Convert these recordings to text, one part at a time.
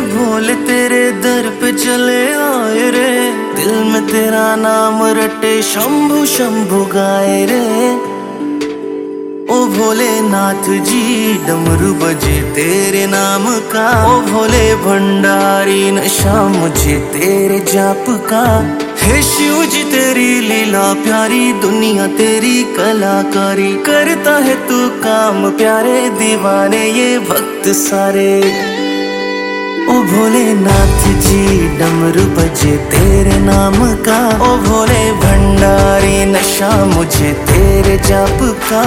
भोले तेरे दर पे चले आए रे, दिल में तेरा नाम रटे शंभु शंभु गाए रे। ओ भोलेनाथ जी डमरू बजे तेरे नाम का, ओ भोले भंडारी नशा मुझे तेरे जाप का। हे शिव जी तेरी लीला प्यारी, दुनिया तेरी कलाकारी, करता है तू काम प्यारे, दीवाने ये भक्त सारे। ओ भोलेनाथ जी डमरू बजे तेरे नाम का, ओ भोले भंडारी नशा मुझे तेरे जाप का।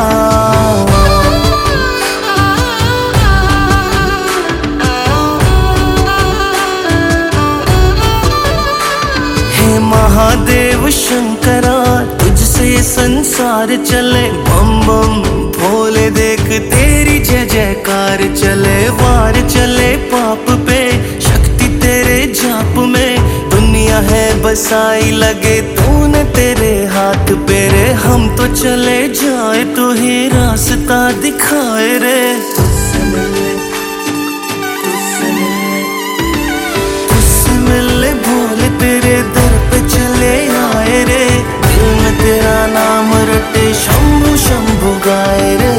हे महादेव शंकरा तुझसे संसार चले, बम बम भोले देख तेरी जय जयकार चले। वार चले पाप पे शक्ति तेरे जाप में, दुनिया है बसाई लगे तूने तेरे हाथ पे रे। हम तो चले जाए तो ही रास्ता दिखाए रे, तुझसे मिले तुझसे मिले भोले तेरे दर पे चले आए रे, दिल में तेरा नाम रटे शंभु शंभु गाए रे।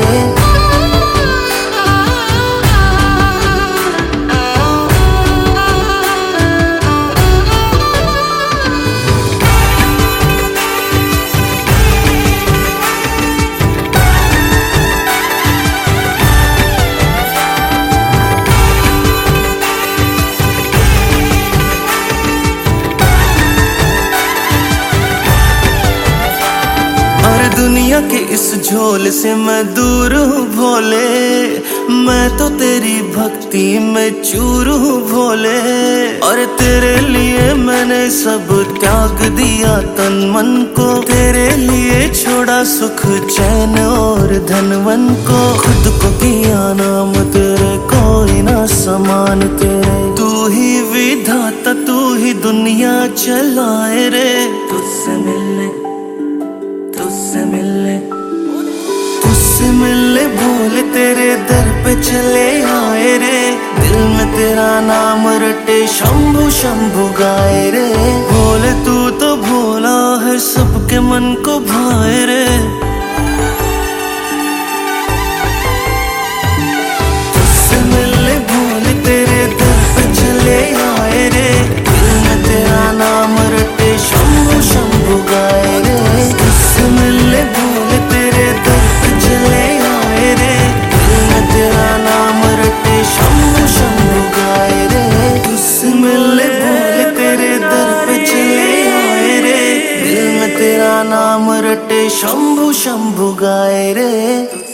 दुनिया के इस झोल से मैं दूर हूँ भोले, मैं तो तेरी भक्ति में चूर हूँ भोले। और तेरे लिए मैंने सब त्याग दिया तन मन को, तेरे लिए छोड़ा सुख चैन और धनवन को। खुद को किया नाम तेरे कोई ना समान तेरे, तू ही विधाता तू ही दुनिया चलाए रे। तुझसे मिलने तुझसे मिलने तुझसे मिलने भोले तेरे दर पे चले आए रे, दिल में तेरा नाम रटे शंभु शंभु गाए रे। भोले तू तो भोला है सबके मन को भाए रे, तुझसे मिलने भोले तेरे दर पे चले आए रे, दिल में तेरा नाम रटे शंभु शंभु गाए रे। तुझसे मिलने भोले तेरे दर पे चले आए रे, दिल में तेरा नाम रटे शंभु शंभु गाए रे। तुझसे मिलने भोले तेरे दर पे चले आए रे, दिल में तेरा नाम रटे शंभु शंभु गाए रे।